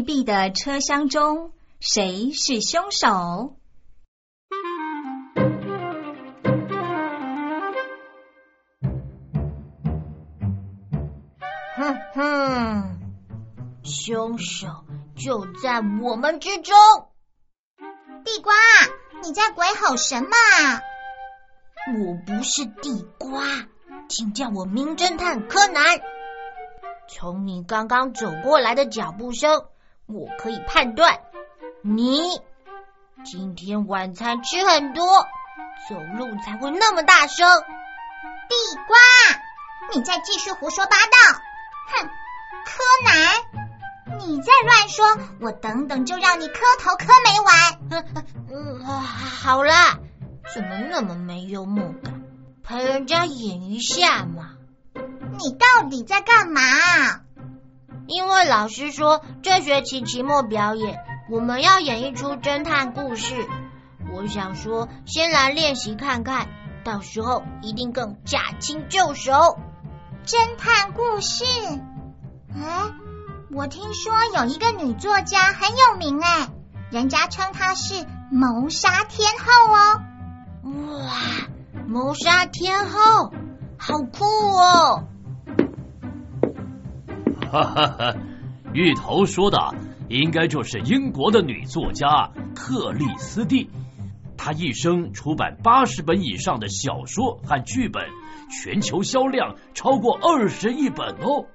密闭的车厢中，谁是凶手？ 哼哼，凶手就在我们之中。 地瓜，你在鬼吼什么啊？ 我不是地瓜，请叫我名侦探柯南。从你刚刚走过来的脚步声，我可以判断你今天晚餐吃很多，走路才会那么大声。 地瓜，你再继续胡说八道！哼，柯南，你再乱说，我等等就让你磕头磕没完。 好啦，怎么那么没幽默感？陪人家演一下嘛。 你到底在干嘛？ 因为老师说这学期期末表演我们要演一出侦探故事，我想说先来练习看看，到时候一定更驾轻就熟。 侦探故事？哎，我听说有一个女作家很有名哎，人家称她是谋杀天后哦。 哇，谋杀天后，好酷哦！ 哈哈哈，芋头说的应该就是英国的女作家克里斯蒂，她一生出版80本以上的小说和剧本，全球销量超过20亿本哦。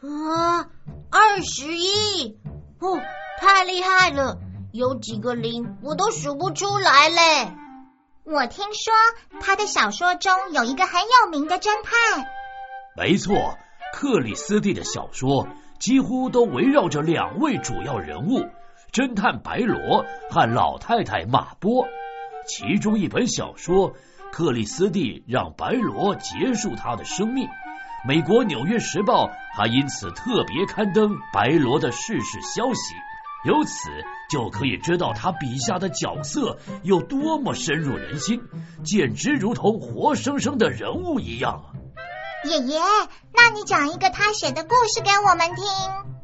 20亿哦，太厉害了，有几个零我都数不出来嘞。 我听说他的小说中有一个很有名的侦探。 没错，克里斯蒂的小说几乎都围绕着2位主要人物，侦探白罗和老太太马波。其中一本小说，克里斯蒂让白罗结束他的生命，美国《纽约时报》还因此特别刊登白罗的逝世消息，由此就可以知道他笔下的角色有多么深入人心，简直如同活生生的人物一样。 爷爷，那你讲一个他写的故事给我们听。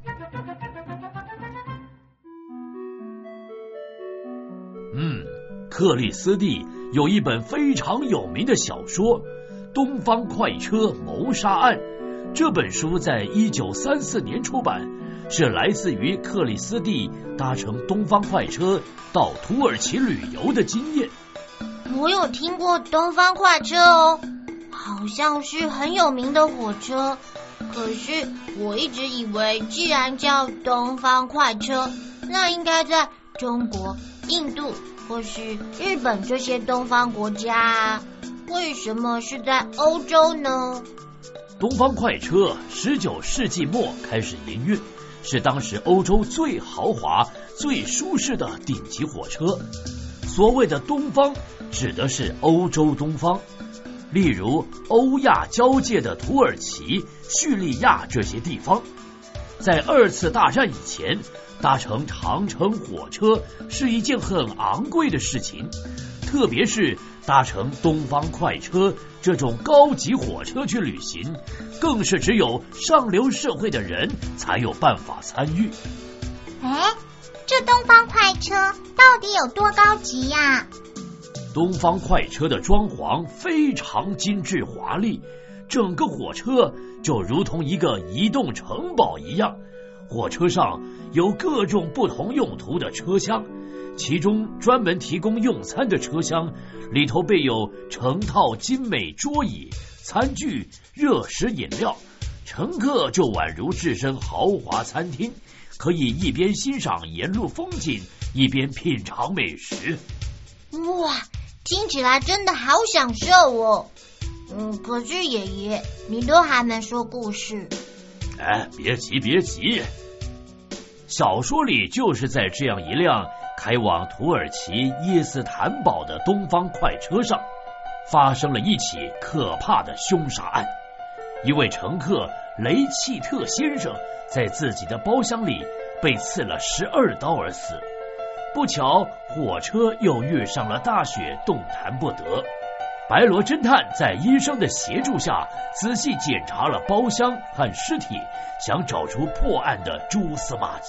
克里斯蒂有一本非常有名的小说《东方快车谋杀案》，这本书在1934年出版，是来自于克里斯蒂搭乘东方快车到土耳其旅游的经验。 我有听过东方快车哦，好像是很有名的火车，可是我一直以为既然叫东方快车，那应该在中国、印度或是日本这些东方国家啊，为什么是在欧洲呢？ 东方快车19世纪末开始营运，是当时欧洲最豪华、最舒适的顶级火车。所谓的东方指的是欧洲东方，例如欧亚交界的土耳其、叙利亚这些地方。在2次大战以前，搭乘长城火车是一件很昂贵的事情，特别是搭乘东方快车这种高级火车去旅行，更是只有上流社会的人才有办法参与。 哎，这东方快车到底有多高级呀？ 东方快车的装潢非常精致华丽，整个火车就如同一个移动城堡一样。火车上有各种不同用途的车厢，其中专门提供用餐的车厢里头备有成套精美桌椅、餐具、热食饮料，乘客就宛如置身豪华餐厅，可以一边欣赏沿路风景，一边品尝美食。 哇，听起来真的好享受哦。可是爷爷，你都还没说故事。 哎，别急别急，小说里就是在这样一辆开往土耳其耶斯坦堡的东方快车上，发生了一起可怕的凶杀案。一位乘客雷契特先生在自己的包厢里被刺了12刀而死，不巧火车又遇上了大雪，动弹不得。白罗侦探在医生的协助下仔细检查了包厢和尸体，想找出破案的蛛丝马迹。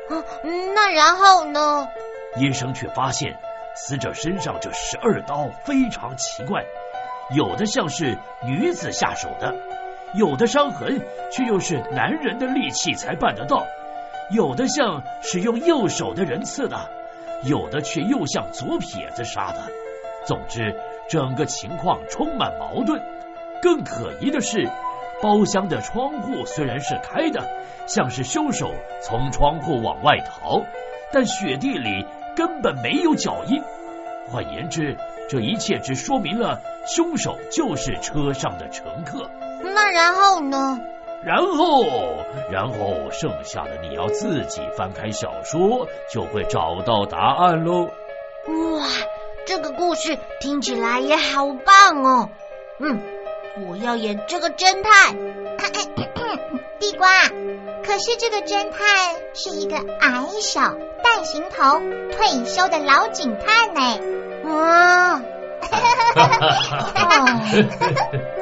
那然后呢？ 医生却发现死者身上这12刀非常奇怪，有的像是女子下手的，有的伤痕却又是男人的力气才办得到，有的像是用右手的人刺的，有的却又像左撇子杀的。总之，整个情况充满矛盾。更可疑的是，包厢的窗户虽然是开的，像是凶手从窗户往外逃，但雪地里根本没有脚印。换言之，这一切只说明了凶手就是车上的乘客。 那然后呢？ 然后剩下的你要自己翻开小说，就会找到答案喽。 哇，这个故事听起来也好棒哦。我要演这个侦探。 地瓜，可是这个侦探是一个矮小、蛋形头、退休的老警探呢。 啊！